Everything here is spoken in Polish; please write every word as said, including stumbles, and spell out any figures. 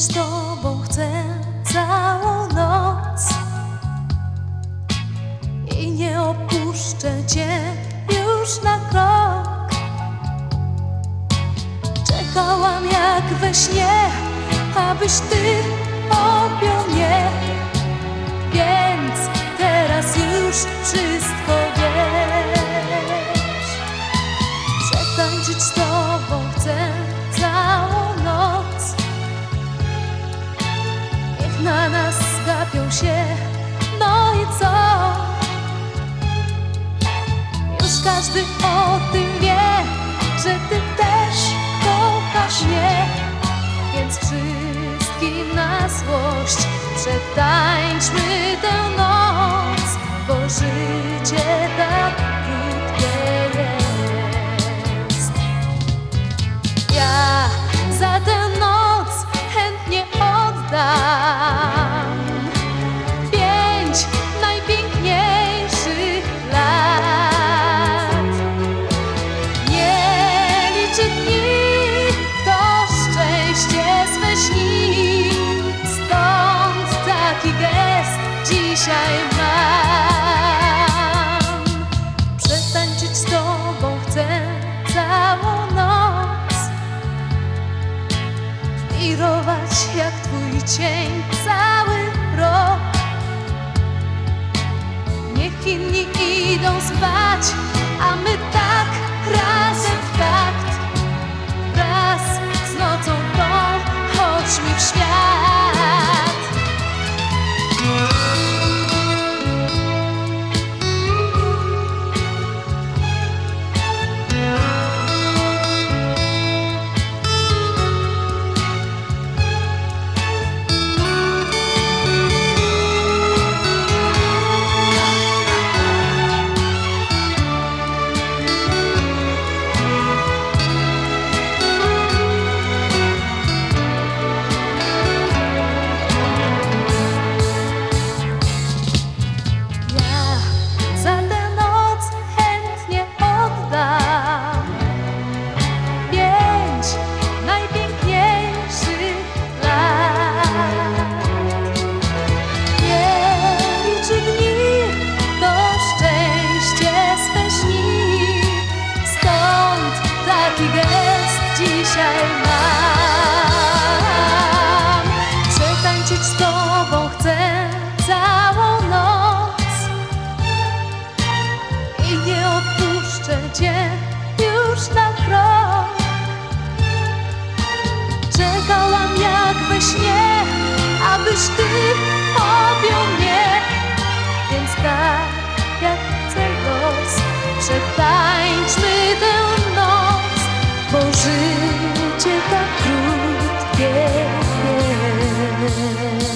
z Tobą chcę całą noc i nie opuszczę Cię już na krok. Czekałam jak we śnie, abyś Ty objął mnie, więc teraz już wszystko wiesz. Przetańczyć z Tobą chcę całą noc, niech na nas zgapią się, no i co? Już każdy o tym wie, że Ty też kochasz mnie, więc wszystkim na złość przetańczmy tę noc, bo życie tak krótkie jest. Ja za tę noc chętnie oddam pięć najpiękniejszych lat. Nie liczy dni, to szczęście swe śni, stąd taki gest dzisiaj mam. Przetańczyć z Tobą chcę całą noc, wirować jak Twój cień cały rok. Niech inni idą spać, a my tak razem w takt, wraz z nocą tą chodźmy w świat. Taki gest dzisiaj mam. Przetańczyć z Tobą chcę całą noc i nie opuszczę Cię już na krok. Czekałam jak we śnie, abyś Ty objął mnie, więc tak jak chce los, przetańczmy tę noc, bo życie tak krótkie jest.